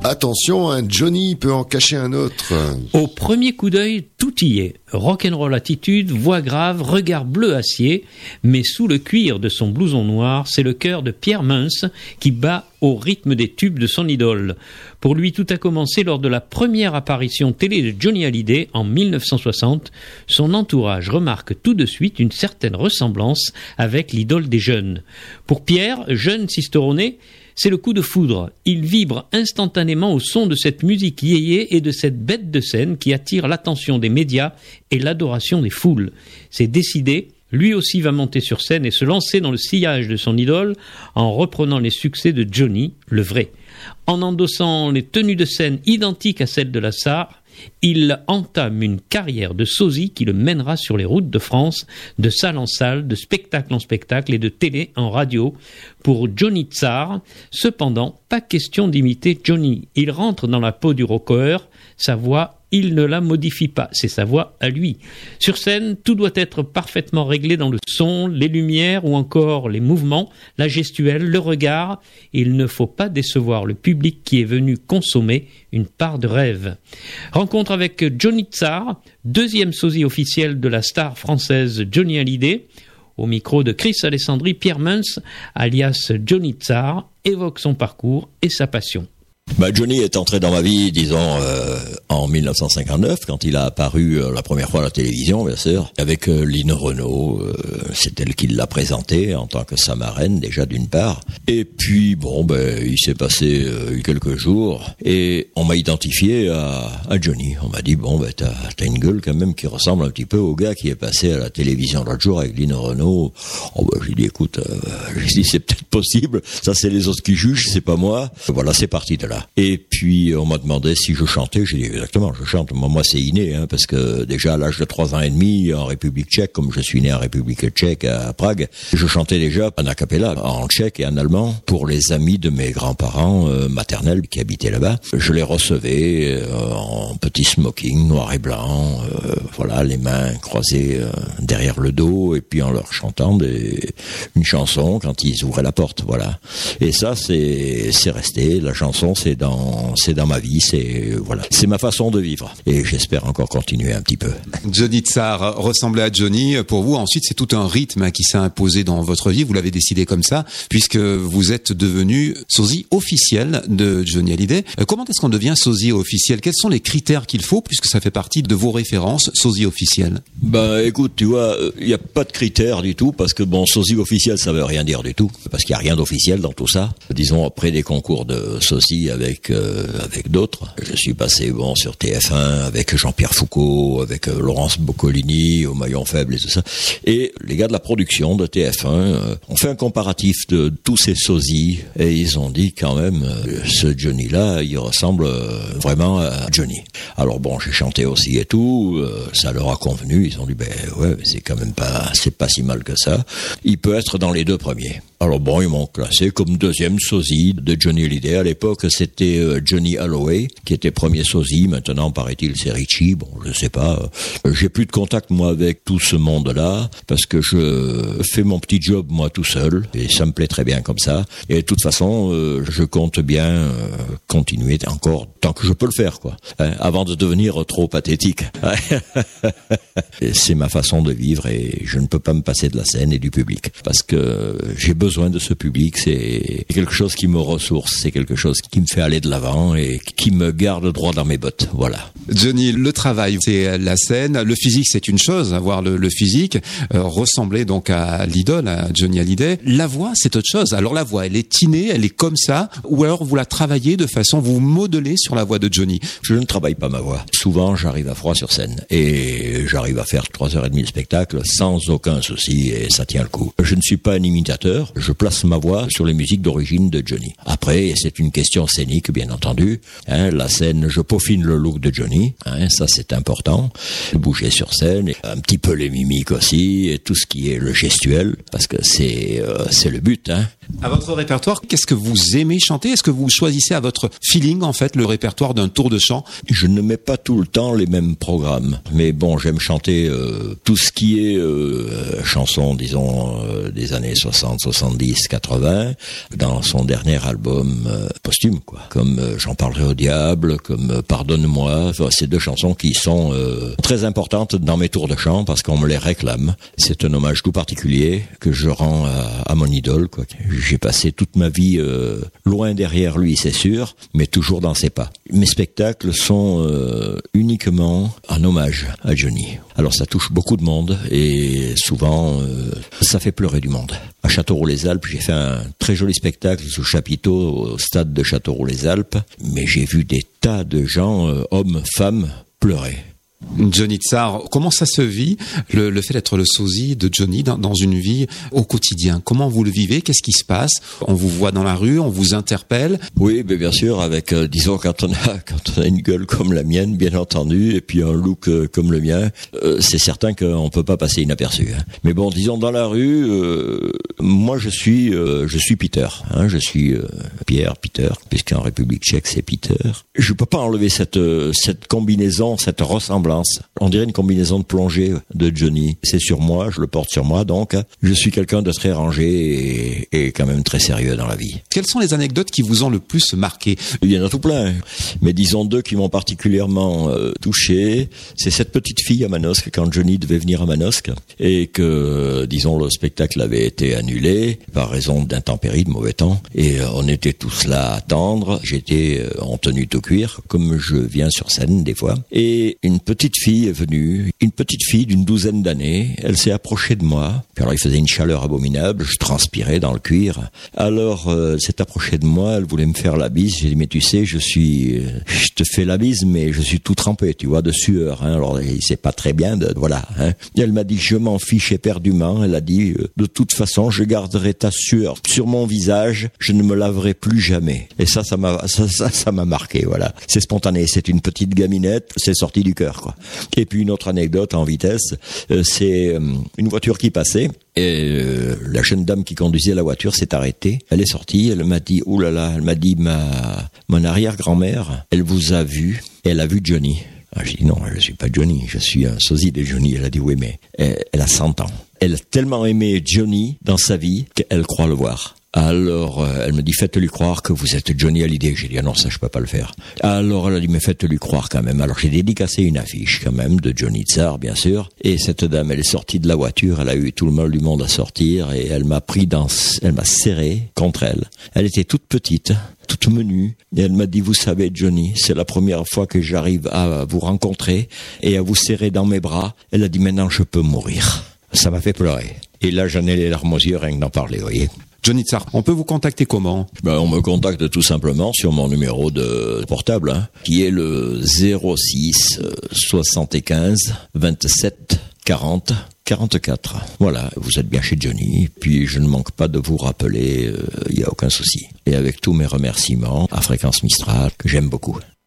attention, un Johnny peut en cacher un autre. Au premier coup d'œil, tout y est. Rock'n'roll attitude, voix grave, regard bleu acier, mais sous le cuir de son blouson noir, c'est le cœur de Pierre Mens qui bat au rythme des tubes de son idole. Pour lui, tout a commencé lors de la première apparition télé de Johnny Hallyday en 1960. Son entourage remarque tout de suite une certaine ressemblance avec l'idole des jeunes. Pour Pierre, jeune cisteronné, c'est le coup de foudre. Il vibre instantanément au son de cette musique yéyé et de cette bête de scène qui attire l'attention des médias et l'adoration des foules. C'est décidé, lui aussi va monter sur scène et se lancer dans le sillage de son idole en reprenant les succès de Johnny, le vrai. En endossant les tenues de scène identiques à celles de la star, il entame une carrière de sosie qui le mènera sur les routes de France, de salle en salle, de spectacle en spectacle et de télé en radio. Pour Johnny Tsar, cependant, pas question d'imiter Johnny. Il rentre dans la peau du rocker, sa voix, il ne la modifie pas, c'est sa voix à lui. Sur scène, tout doit être parfaitement réglé dans le son, les lumières ou encore les mouvements, la gestuelle, le regard. Il ne faut pas décevoir le public qui est venu consommer une part de rêve. Rencontre avec Johnny Tsar, deuxième sosie officiel de la star française Johnny Hallyday. Au micro de Chris Alessandri, Pierre Mens, alias Johnny Tsar, évoque son parcours et sa passion. Johnny est entré dans ma vie, disons, en 1959, quand il a apparu la première fois à la télévision, bien sûr, avec Lynn Renaud. C'est elle qui l'a présenté en tant que sa marraine, déjà d'une part. Et puis, il s'est passé quelques jours et on m'a identifié à Johnny. On m'a dit, t'as une gueule quand même qui ressemble un petit peu au gars qui est passé à la télévision l'autre jour avec Lynn Renaud. J'ai dit, écoute, c'est peut-être possible. Ça, c'est les autres qui jugent, c'est pas moi. Voilà, c'est parti de là. Et puis on m'a demandé si je chantais. J'ai dit exactement, je chante. Moi c'est inné, parce que déjà à l'âge de 3 ans et demi en République tchèque, comme je suis né en République tchèque à Prague, je chantais déjà en a cappella, en tchèque et en allemand pour les amis de mes grands-parents maternels qui habitaient là-bas. Je les recevais en petit smoking noir et blanc, les mains croisées derrière le dos et puis en leur chantant une chanson quand ils ouvraient la porte, voilà. Et ça c'est resté. La chanson c'est dans ma vie, c'est ma façon de vivre. Et j'espère encore continuer un petit peu. Johnny Tsar ressemblait à Johnny. Pour vous, ensuite, c'est tout un rythme qui s'est imposé dans votre vie. Vous l'avez décidé comme ça, puisque vous êtes devenu sosie officiel de Johnny Hallyday. Comment est-ce qu'on devient sosie officiel? Quels sont les critères qu'il faut, puisque ça fait partie de vos références, sosie officiel? Écoute, tu vois, il n'y a pas de critères du tout, parce que sosie officiel, ça veut rien dire du tout, parce qu'il n'y a rien d'officiel dans tout ça. Disons, après des concours de sosie avec d'autres. Je suis passé sur TF1 avec Jean-Pierre Foucault, avec Laurence Boccolini au maillon faible et tout ça. Et les gars de la production de TF1 ont fait un comparatif de tous ces sosies et ils ont dit quand même ce Johnny-là, il ressemble vraiment à Johnny. Alors j'ai chanté aussi et tout, ça leur a convenu. Ils ont dit mais c'est quand même c'est pas si mal que ça. Il peut être dans les 2 premiers. Alors ils m'ont classé comme deuxième sosie de Johnny Hallyday. À l'époque, c'était Johnny Holloway qui était premier sosie. Maintenant, paraît-il, c'est Richie. Je sais pas. J'ai plus de contact, moi, avec tout ce monde-là parce que je fais mon petit job, moi, tout seul. Et ça me plaît très bien comme ça. Et de toute façon, je compte bien continuer encore tant que je peux le faire, quoi. Avant de devenir trop pathétique. C'est ma façon de vivre et je ne peux pas me passer de la scène et du public parce que j'ai besoin de ce public. C'est quelque chose qui me ressource. C'est quelque chose qui me fait aller de l'avant et qui me garde droit dans mes bottes. Voilà. Johnny, le travail, c'est la scène. Le physique, c'est une chose, avoir le physique, ressembler donc à l'idole, à Johnny Hallyday. La voix, c'est autre chose. Alors la voix, elle est innée, elle est comme ça, ou alors vous la travaillez de façon, vous modelez sur la voix de Johnny. Je ne travaille pas ma voix. Souvent, j'arrive à froid sur scène et j'arrive à faire 3h30 de spectacle sans aucun souci et ça tient le coup. Je ne suis pas un imitateur. Je place ma voix sur les musiques d'origine de Johnny. Après, c'est une question scénique, bien entendu. La scène, je peaufine le look de Johnny. Ça, c'est important. Bouger sur scène, et un petit peu les mimiques aussi, et tout ce qui est le gestuel, parce que c'est le but. À votre répertoire, qu'est-ce que vous aimez chanter? Est-ce que vous choisissez à votre feeling, en fait, le répertoire répertoire d'un tour de chant? Je ne mets pas tout le temps les mêmes programmes, mais bon, j'aime chanter tout ce qui est chansons, disons, des années 60, 70, 80, dans son dernier album posthume, quoi. Comme J'en parlerai au diable, comme Pardonne-moi. Enfin, ces deux chansons qui sont très importantes dans mes tours de chant parce qu'on me les réclame. C'est un hommage tout particulier que je rends à mon idole, quoi. J'ai passé toute ma vie loin derrière lui, c'est sûr, mais toujours dans ses pas. Mes spectacles sont uniquement en hommage à Johnny. Alors ça touche beaucoup de monde et souvent ça fait pleurer du monde. À Châteauroux-les-Alpes, j'ai fait un très joli spectacle sous chapiteau au stade de Châteauroux-les-Alpes, mais j'ai vu des tas de gens, hommes, femmes, pleurer. Johnny Tsar, comment ça se vit, le fait d'être le sosie de Johnny dans une vie au quotidien? Comment vous le vivez? Qu'est-ce qui se passe? On vous voit dans la rue, on vous interpelle? Oui, mais bien sûr, avec, disons, quand on a une gueule comme la mienne, bien entendu, et puis un look comme le mien, c'est certain qu'on peut pas passer inaperçu, hein. Mais bon, disons, dans la rue, moi je suis Peter, hein, je suis Peter, puisqu'en République tchèque c'est Peter. Je peux pas enlever cette combinaison, cette ressemblance. On dirait une combinaison de plongée de Johnny. C'est sur moi, je le porte sur moi, donc je suis quelqu'un de très rangé et quand même très sérieux dans la vie. Quelles sont les anecdotes qui vous ont le plus marqué? Il y en a tout plein, mais disons deux qui m'ont particulièrement touché. C'est cette petite fille à Manosque, quand Johnny devait venir à Manosque, et que, disons, le spectacle avait été annulé par raison d'intempéries, de mauvais temps, et on était tous là à attendre. J'étais en tenue tout cuir, comme je viens sur scène des fois, et une petite fille est venue, une petite fille d'une douzaine d'années. Elle s'est approchée de moi. Puis alors il faisait une chaleur abominable, je transpirais dans le cuir. Alors elle s'est approchée de moi, elle voulait me faire la bise. J'ai dit mais tu sais, je te fais la bise, mais je suis tout trempé, tu vois, de sueur. Hein. Alors c'est pas très bien, voilà. Hein. Et elle m'a dit je m'en fiche éperdument. Elle a dit de toute façon je garderai ta sueur sur mon visage, je ne me laverai plus jamais. Et ça m'a marqué, voilà. C'est spontané, c'est une petite gaminette, c'est sorti du cœur, quoi. Et puis une autre anecdote en vitesse, c'est une voiture qui passait et la jeune dame qui conduisait la voiture s'est arrêtée. Elle est sortie, elle m'a dit oulala, elle m'a dit mon arrière-grand-mère, elle vous a vu, elle a vu Johnny. Ah, j'ai dit non, je suis pas Johnny, je suis un sosie de Johnny. Elle a dit oui, mais elle a 100 ans. Elle a tellement aimé Johnny dans sa vie qu'elle croit le voir. Alors, elle me dit, faites-lui croire que vous êtes Johnny Hallyday. J'ai dit, ah non, ça, je peux pas le faire. Alors, elle a dit, mais faites-lui croire quand même. Alors, j'ai dédicacé une affiche, quand même, de Johnny Tsar, bien sûr. Et cette dame, elle est sortie de la voiture, elle a eu tout le mal du monde à sortir, et elle m'a serré contre elle. Elle était toute petite, toute menue, et elle m'a dit, vous savez, Johnny, c'est la première fois que j'arrive à vous rencontrer et à vous serrer dans mes bras. Elle a dit, maintenant, je peux mourir. Ça m'a fait pleurer. Et là, j'en ai les larmes aux yeux, rien que d'en parler, vous voyez. Johnny Tsar, on peut vous contacter comment? On me contacte tout simplement sur mon numéro de portable, hein, qui est le 06 75 27 40 44. Voilà, vous êtes bien chez Johnny, puis je ne manque pas de vous rappeler, il n'y a aucun souci. Et avec tous mes remerciements à Fréquence Mistral, que j'aime beaucoup.